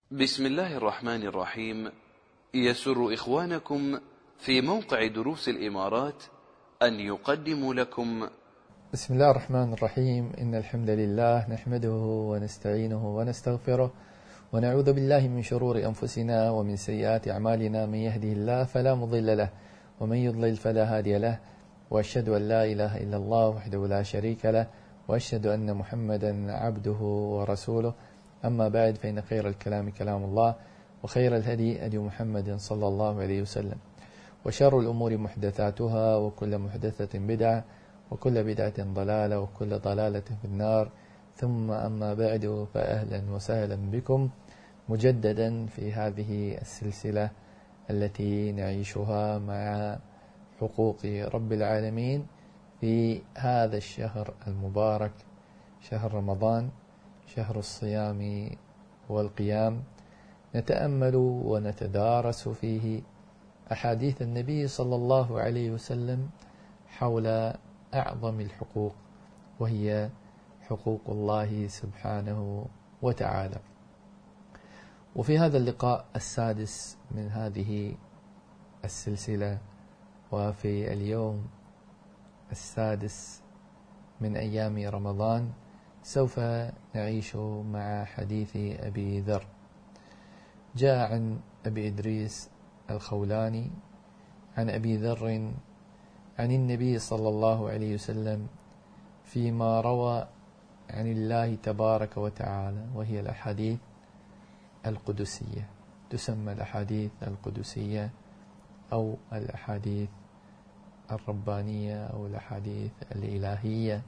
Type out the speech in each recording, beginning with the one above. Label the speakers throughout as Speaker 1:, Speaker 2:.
Speaker 1: بسم الله الرحمن الرحيم. يسر إخوانكم في موقع دروس الإمارات أن يقدموا لكم
Speaker 2: بسم الله الرحمن الرحيم. إن الحمد لله نحمده ونستعينه ونستغفره ونعوذ بالله من شرور أنفسنا ومن سيئات أعمالنا. من يهده الله فلا مضل له ومن يضلل فلا هادي له، وأشهد أن لا إله إلا الله وحده لا شريك له، وأشهد أن محمدا عبده ورسوله. أما بعد، فإن خير الكلام كلام الله، وخير الهدي هدي محمد صلى الله عليه وسلم، وشر الأمور محدثاتها، وكل محدثة بدعة، وكل بدعة ضلالة، وكل ضلالة في النار. ثم أما بعد، فأهلا وسهلا بكم مجددا في هذه السلسلة التي نعيشها مع حقوق رب العالمين في هذا الشهر المبارك، شهر رمضان، شهر الصيام والقيام. نتأمل ونتدارس فيه أحاديث النبي صلى الله عليه وسلم حول أعظم الحقوق، وهي حقوق الله سبحانه وتعالى. وفي هذا اللقاء السادس من هذه السلسلة، وفي اليوم السادس من أيام رمضان، سوف نعيش مع حديث أبي ذر. جاء عن أبي إدريس الخولاني عن أبي ذر عن النبي صلى الله عليه وسلم فيما روى عن الله تبارك وتعالى، وهي الأحاديث القدسية، تسمى الأحاديث القدسية أو الأحاديث الربانية أو الأحاديث الإلهية،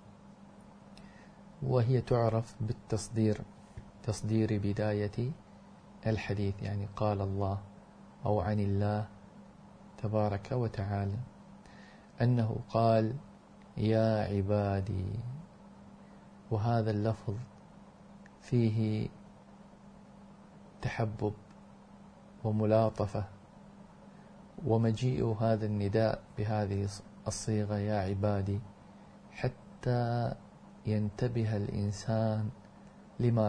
Speaker 2: وهي تعرف بالتصدير، تصدير بداية الحديث، يعني قال الله أو عن الله تبارك وتعالى أنه قال: يا عبادي. وهذا اللفظ فيه تحبب وملاطفة، ومجيء هذا النداء بهذه الصيغة يا عبادي حتى ينتبه الإنسان لما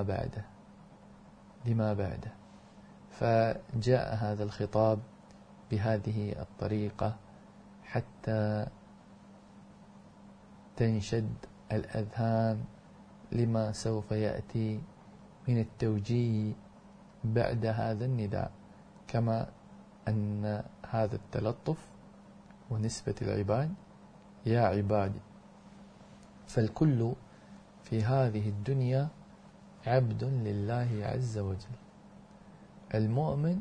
Speaker 2: بعده. فجاء هذا الخطاب بهذه الطريقة حتى تنشد الأذهان لما سوف يأتي من التوجيه بعد هذا النداء، كما أن هذا التلطف ونسبة العباد يا عبادي. فالكل في هذه الدنيا عبد لله عز وجل، المؤمن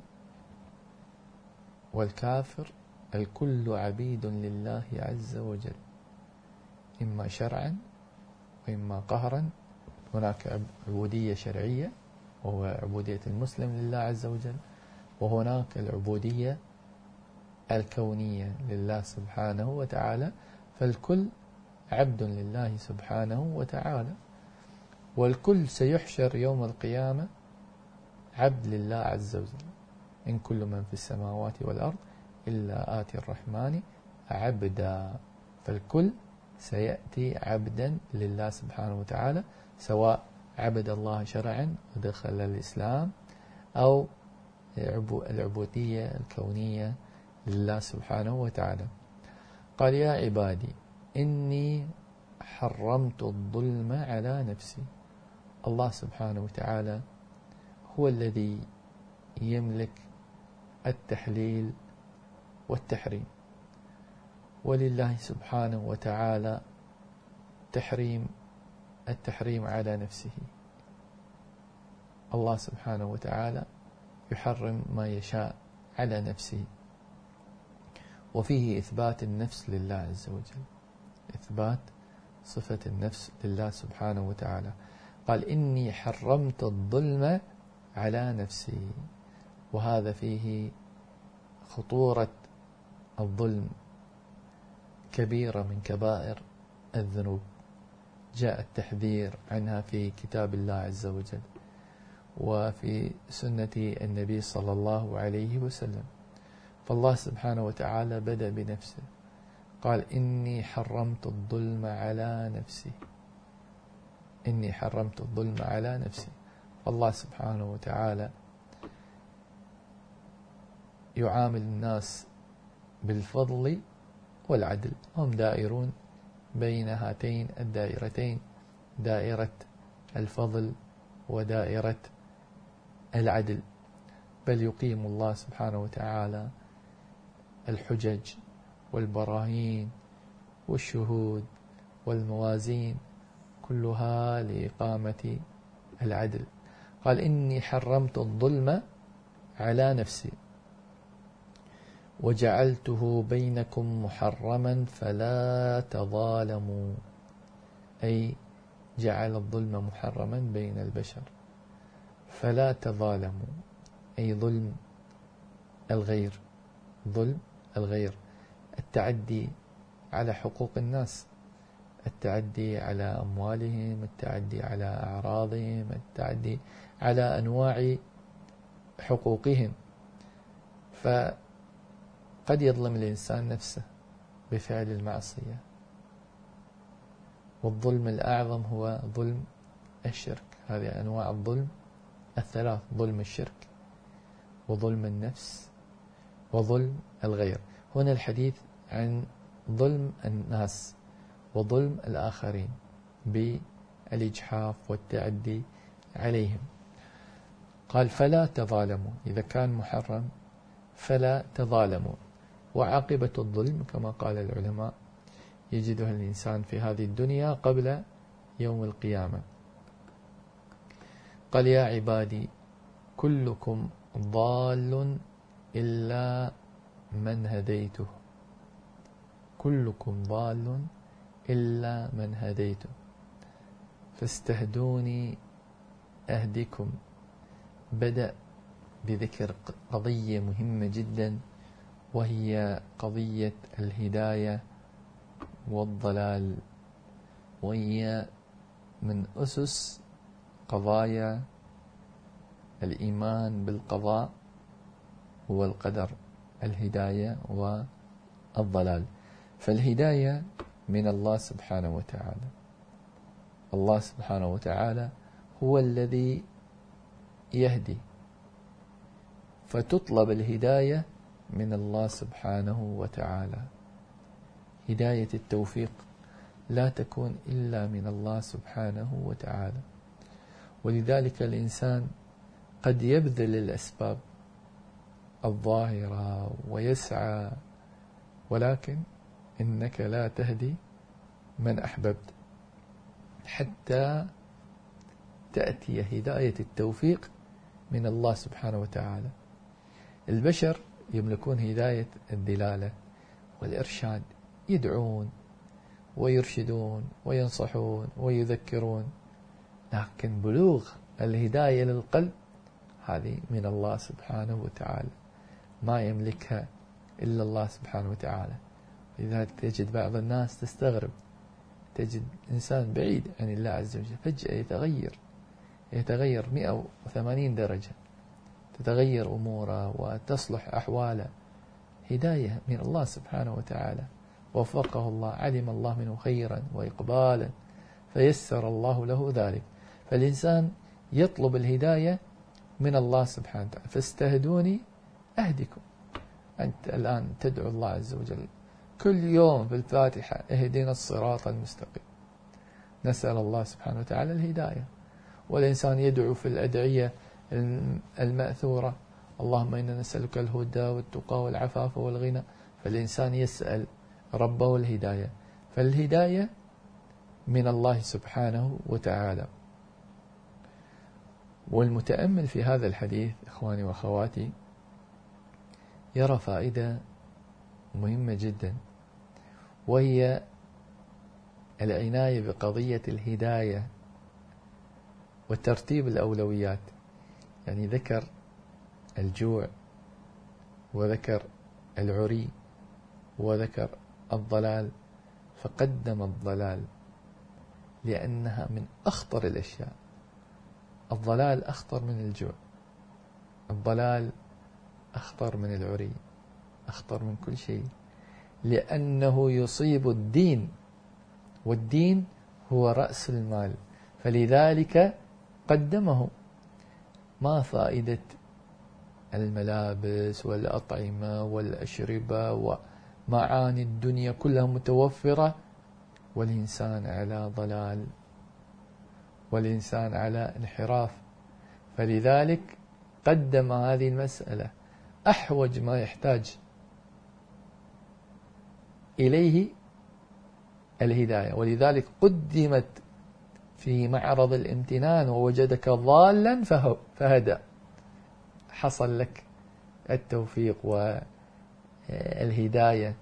Speaker 2: والكافر الكل عبيد لله عز وجل، إما شرعا وإما قهرا. هناك عبودية شرعية وهو عبودية المسلم لله عز وجل، وهناك العبودية الكونية لله سبحانه وتعالى. فالكل عبد لله سبحانه وتعالى، والكل سيحشر يوم القيامة عبد لله عز وجل. إن كل من في السماوات والأرض إلا آتي الرحمن عبدا. فالكل سيأتي عبدا لله سبحانه وتعالى، سواء عبد الله شرعا ودخل الإسلام، أو العبودية الكونية لله سبحانه وتعالى. قال: يا عبادي إني حرمت الظلم على نفسي. الله سبحانه وتعالى هو الذي يملك التحليل والتحريم، ولله سبحانه وتعالى التحريم على نفسه. الله سبحانه وتعالى يحرم ما يشاء على نفسه، وفيه إثبات النفس لله عز وجل، إثبات صفة النفس لله سبحانه وتعالى. قال: إني حرمت الظلم على نفسي. وهذا فيه خطورة الظلم، كبيرة من كبائر الذنوب، جاء التحذير عنها في كتاب الله عز وجل وفي سنة النبي صلى الله عليه وسلم. فالله سبحانه وتعالى بدأ بنفسه، قال: إني حرمت الظلم على نفسي، إني حرمت الظلم على نفسي. الله سبحانه وتعالى يعامل الناس بالفضل والعدل، هم دائرون بين هاتين الدائرتين، دائرة الفضل ودائرة العدل. بل يقيم الله سبحانه وتعالى الحجج والبراهين والشهود والموازين كلها لإقامة العدل. قال إني حرمت الظلم على نفسي وجعلته بينكم محرما فلا تظالموا، أي جعل الظلم محرما بين البشر، فلا تظالموا أي ظلم الغير، ظلم الغير، التعدي على حقوق الناس، التعدي على أموالهم، التعدي على أعراضهم، التعدي على أنواع حقوقهم. فقد يظلم الإنسان نفسه بفعل المعصية، والظلم الأعظم هو ظلم الشرك. هذه أنواع الظلم الثلاث: ظلم الشرك وظلم النفس وظلم الغير. هنا الحديث عن ظلم الناس وظلم الآخرين بالإجحاف والتعدي عليهم. قال فلا تظالموا، إذا كان محرم فلا تظالموا. وعاقبة الظلم كما قال العلماء يجدها الإنسان في هذه الدنيا قبل يوم القيامة. قال يا عبادي كلكم ضال إلا من هديته، كلكم ضال إلا من هديته فاستهدوني أهدكم. بدأ بذكر قضية مهمة جدا، وهي قضية الهداية والضلال، وهي من أسس قضايا الإيمان بالقضاء والقدر، الهداية والضلال. فالهداية من الله سبحانه وتعالى، الله سبحانه وتعالى هو الذي يهدي، فتطلب الهداية من الله سبحانه وتعالى. هداية التوفيق لا تكون إلا من الله سبحانه وتعالى. ولذلك الإنسان قد يبذل الأسباب الظاهرة ويسعى، ولكن إنك لا تهدي من أحببت حتى تأتي هداية التوفيق من الله سبحانه وتعالى. البشر يملكون هداية الدلالة والإرشاد، يدعون ويرشدون وينصحون ويذكرون، لكن بلوغ الهداية للقلب هذه من الله سبحانه وتعالى، ما يملكها إلا الله سبحانه وتعالى. لذلك تجد بعض الناس تستغرب، تجد إنسان بعيد عن الله عز وجل فجأة يتغير 180 درجة، تتغير أموره وتصلح أحواله. هداية من الله سبحانه وتعالى، وفقه الله، علم الله منه خيرا وإقبالا فيسر الله له ذلك. فالإنسان يطلب الهداية من الله سبحانه وتعالى. فاستهدوني أهدكم. أنت الآن تدعو الله عز وجل كل يوم في الفاتحة اهدنا الصراط المستقيم، نسأل الله سبحانه وتعالى الهداية. والإنسان يدعو في الأدعية المأثورة اللهم إنا نسألك الهدى والتقى والعفاف والغنى. فالإنسان يسأل ربه الهداية، فالهداية من الله سبحانه وتعالى. والمتأمل في هذا الحديث إخواني وأخواتي يرى فائدة مهمة جدا، وهي العناية بقضية الهداية وترتيب الأولويات. يعني ذكر الجوع وذكر العري وذكر الضلال، فقدم الضلال لأنها من أخطر الأشياء. الضلال أخطر من الجوع، الضلال أخطر من العري، أخطر من كل شيء، لأنه يصيب الدين، والدين هو رأس المال، فلذلك قدمه. ما فائدة الملابس والأطعمة والأشربة ومعاني الدنيا كلها متوفرة، والإنسان على ضلال، والإنسان على انحراف. فلذلك قدم هذه المسألة أحوج ما يحتاج إليه الهداية، ولذلك قدمت في معرض الامتنان ووجدك ضالا فهدى. حصل لك التوفيق والهداية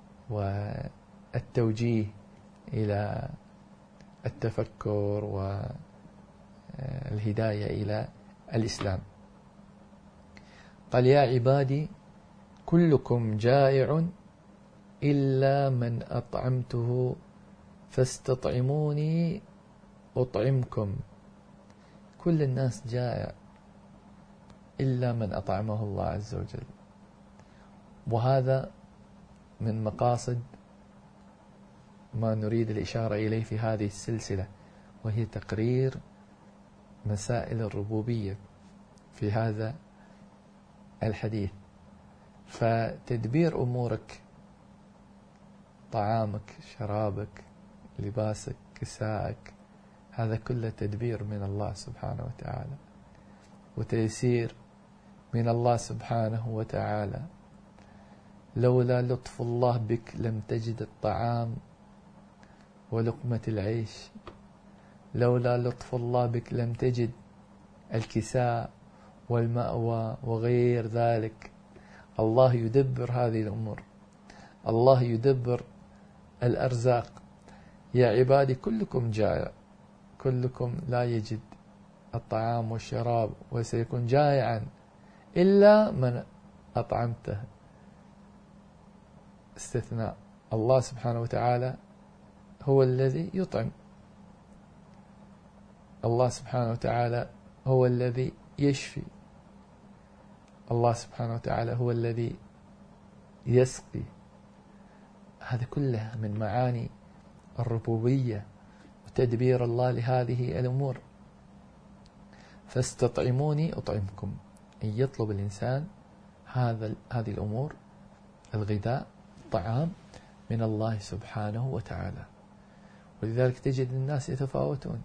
Speaker 2: والتوجيه إلى التفكر والهداية إلى الإسلام. قال: يا عبادي كلكم جائع إلا من أطعمته فاستطعموني أطعمكم. كل الناس جائع إلا من أطعمه الله عز وجل. وهذا من مقاصد ما نريد الإشارة إليه في هذه السلسلة، وهي تقرير مسائل الربوبية في هذا الحديث. فتدبير أمورك، طعامك، شرابك، لباسك، كسائك، هذا كله تدبير من الله سبحانه وتعالى، وتيسير من الله سبحانه وتعالى. لولا لطف الله بك لم تجد الطعام ولقمة العيش، لولا لطف الله بك لم تجد الكساء والمأوى وغير ذلك. الله يدبر هذه الأمور، الله يدبر الأرزاق. يا عبادي كلكم جائع، كلكم لا يجد الطعام والشراب وسيكون جائعا إلا من أطعمته. استثناء، الله سبحانه وتعالى هو الذي يطعم، الله سبحانه وتعالى هو الذي يشفي، الله سبحانه وتعالى هو الذي يسقي. هذا كله من معاني الربوبية وتدبير الله لهذه الأمور. فاستطعموني أطعمكم، أن يطلب الإنسان هذه الأمور، الغذاء، الطعام، من الله سبحانه وتعالى. ولذلك تجد الناس يتفاوتون،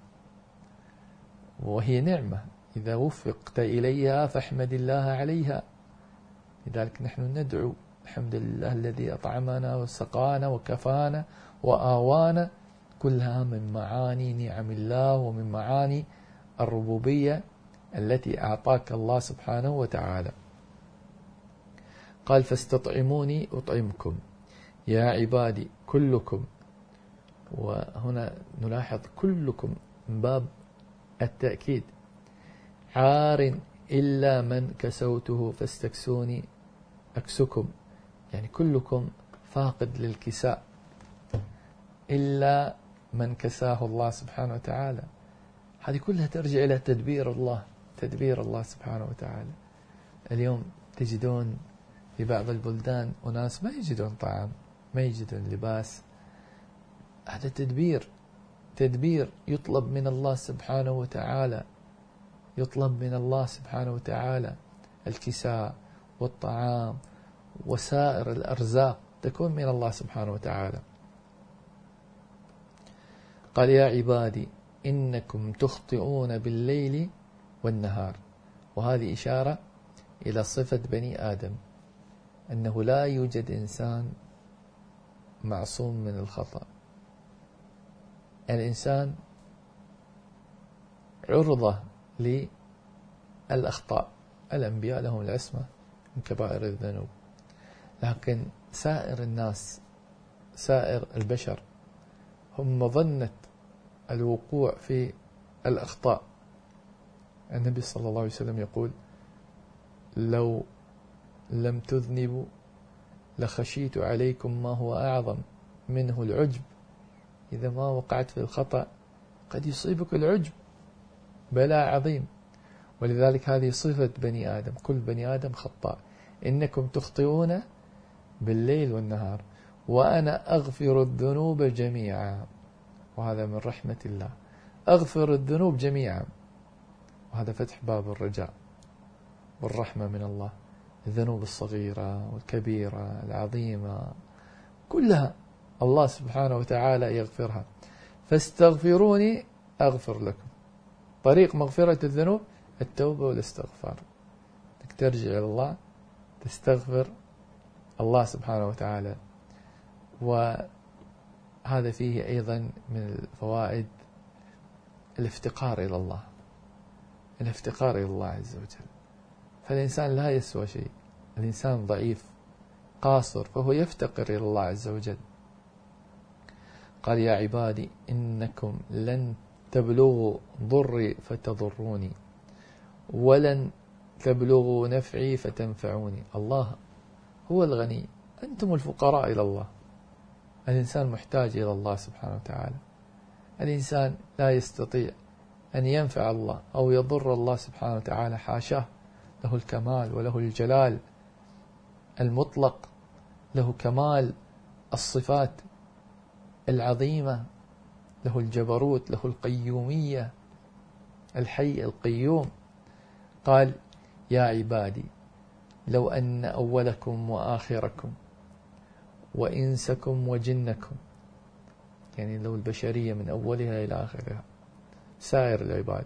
Speaker 2: وهي نعمة إذا وفقت إليها فاحمد الله عليها. لذلك نحن ندعو الحمد لله الذي أطعمنا وسقانا وكفانا وآوانا، كلها من معاني نعم الله ومن معاني الربوبية التي أعطاك الله سبحانه وتعالى. قال: فاستطعموني أطعمكم. يا عبادي كلكم، وهنا نلاحظ كلكم من باب التأكيد. عار إلا من كسوته فاستكسوني أكسكم، يعني كلكم فاقد للكساء إلا من كساه الله سبحانه وتعالى. هذه كلها ترجع إلى تدبير الله، تدبير الله سبحانه وتعالى. اليوم تجدون في بعض البلدان وناس ما يجدون طعام، ما يجدون لباس. هذا تدبير يطلب من الله سبحانه وتعالى، يطلب من الله سبحانه وتعالى الكساء والطعام وسائر الأرزاق تكون من الله سبحانه وتعالى. قال: يا عبادي إنكم تخطئون بالليل والنهار. وهذه إشارة إلى صفة بني آدم، أنه لا يوجد إنسان معصوم من الخطأ. الإنسان عرضة للأخطاء، الأنبياء لهم العصمة من كبائر الذنوب، لكن سائر الناس، سائر البشر، هم مظنة الوقوع في الأخطاء. النبي صلى الله عليه وسلم يقول: لو لم تذنبوا لخشيت عليكم ما هو أعظم منه العجب. إذا ما وقعت في الخطأ قد يصيبك العجب، بلاء عظيم. ولذلك هذه صفة بني آدم، كل بني آدم خطاء. إنكم تخطئون بالليل والنهار وأنا أغفر الذنوب جميعا. وهذا من رحمة الله، أغفر الذنوب جميعا، وهذا فتح باب الرجاء. والرحمة من الله. الذنوب الصغيرة والكبيرة العظيمة كلها الله سبحانه وتعالى يغفرها. فاستغفروني أغفر لكم. طريق مغفرة الذنوب التوبة والاستغفار، انك ترجع إلى الله تستغفر الله سبحانه وتعالى. وهذا فيه أيضا من الفوائد الافتقار إلى الله، الافتقار إلى الله عز وجل. فالإنسان لا يسوى شيء، الإنسان ضعيف قاصر، فهو يفتقر إلى الله عز وجل. قال: يا عبادي إنكم لن تبلغوا ضري فتضروني ولن تبلغوا نفعي فتنفعوني. الله هو الغني، أنتم الفقراء إلى الله. الإنسان محتاج إلى الله سبحانه وتعالى. الإنسان لا يستطيع أن ينفع الله أو يضر الله سبحانه وتعالى، حاشاه، له الكمال وله الجلال المطلق، له كمال الصفات العظيمة، له الجبروت، له القيومية، الحي القيوم. قال: يا عبادي لو أن أولكم وآخركم وإنسكم وجنكم، يعني لو البشرية من أولها إلى آخرها، سائر العباد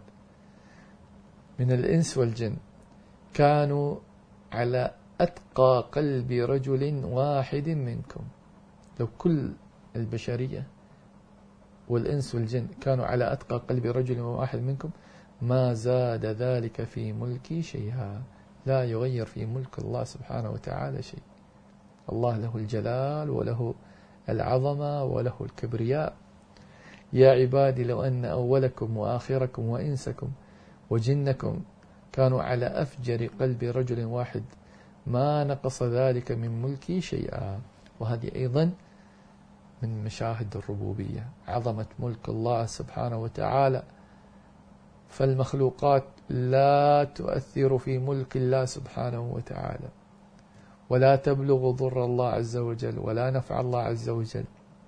Speaker 2: من الإنس والجن، كانوا على أتقى قلب رجل واحد منكم، لو كل البشرية والإنس والجن كانوا على أتقى قلب رجل واحد منكم ما زاد ذلك في ملكي شيئا. لا يغير في ملك الله سبحانه وتعالى شيء. الله له الجلال وله العظمة وله الكبرياء. يا عبادي لو أن أولكم وآخركم وإنسكم وجنكم كانوا على أفجر قلب رجل واحد ما نقص ذلك من ملكي شيئا. وهذه أيضا من مشاهد الربوبية، عظمة ملك الله سبحانه وتعالى. فالمخلوقات لا تؤثر في ملك الله سبحانه وتعالى، ولا تبلغ ضر الله عز وجل ولا نفع الله عز وجل.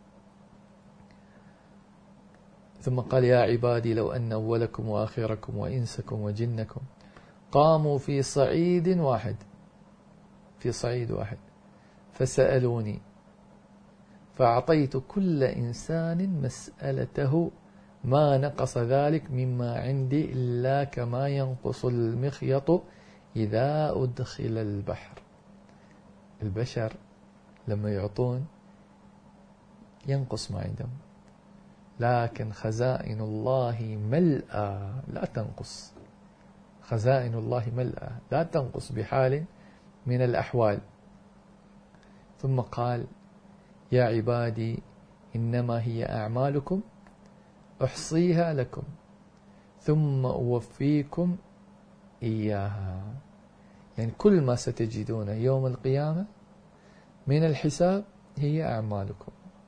Speaker 2: ثم قال: يا عبادي لو أن أولكم وآخركم وإنسكم وجنكم قاموا في صعيد واحد، في صعيد واحد، فسألوني فأعطيت كل إنسان مسألته ما نقص ذلك مما عندي إلا كما ينقص المخيط إذا أدخل البحر. البشر لما يعطون ينقص ما عندهم، لكن خزائن الله ملأى لا تنقص. خزائن الله ملأى لا تنقص بحال من الأحوال. ثم قال: يا عبادي إنما هي أعمالكم أحصيها لكم ثم أوفيكم إياها. يعني كل ما ستجدون يوم القيامة من الحساب هي أعمالكم،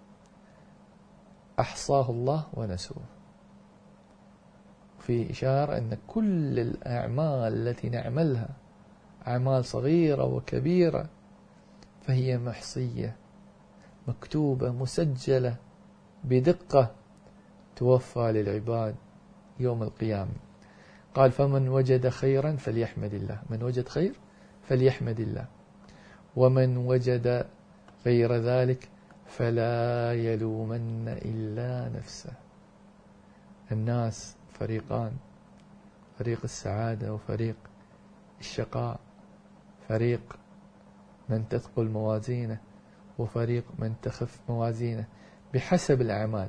Speaker 2: أحصاه الله ونسوه. في إشارة أن كل الأعمال التي نعملها أعمال صغيرة وكبيرة فهي محصية مكتوبة مسجلة بدقة توفى للعباد يوم القيامة. قال: فمن وجد خيرا فليحمد الله، من وجد خير فليحمد الله، ومن وجد غير ذلك فلا يلومن إلا نفسه. الناس فريقان، فريق السعادة وفريق الشقاء، فريق من تثقل موازينه وفريق من تخف موازينه بحسب الأعمال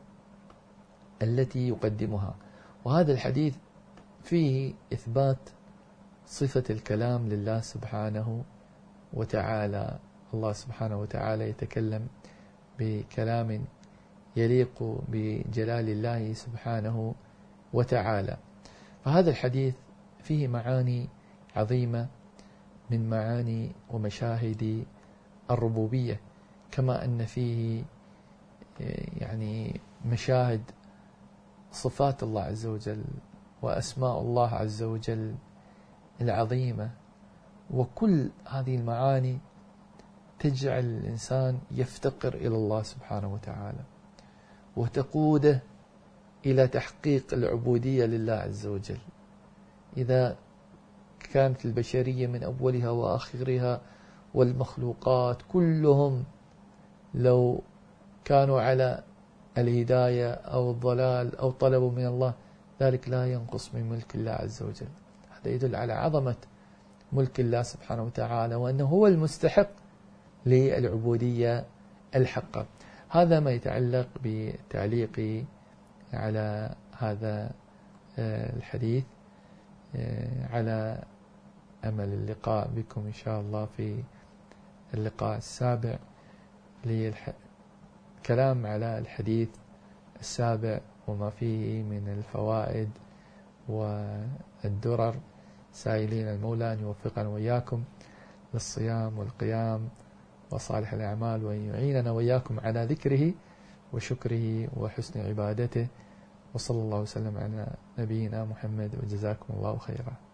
Speaker 2: التي يقدمها. وهذا الحديث فيه إثبات صفة الكلام لله سبحانه وتعالى. الله سبحانه وتعالى يتكلم بكلام يليق بجلال الله سبحانه وتعالى. فهذا الحديث فيه معاني عظيمة من معاني ومشاهد الربوبية، كما أن فيه يعني مشاهد صفات الله عز وجل وأسماء الله عز وجل العظيمة. وكل هذه المعاني تجعل الإنسان يفتقر إلى الله سبحانه وتعالى وتقوده إلى تحقيق العبودية لله عز وجل. إذا كانت البشرية من أولها وآخرها والمخلوقات كلهم لو كانوا على الهداية أو الضلال أو طلبوا من الله، ذلك لا ينقص من ملك الله عز وجل. هذا يدل على عظمة ملك الله سبحانه وتعالى، وأنه هو المستحق للعبودية الحقة. هذا ما يتعلق بتعليقي على هذا الحديث، على أمل اللقاء بكم إن شاء الله في اللقاء السابع للكلام على الحديث السابع وما فيه من الفوائد والدرر، سائلين المولى أن يوفقنا وإياكم للصيام والقيام وصالح الأعمال، وأن يعيننا وإياكم على ذكره وشكره وحسن عبادته. وصلى الله وسلم على نبينا محمد، وجزاكم الله خيرا.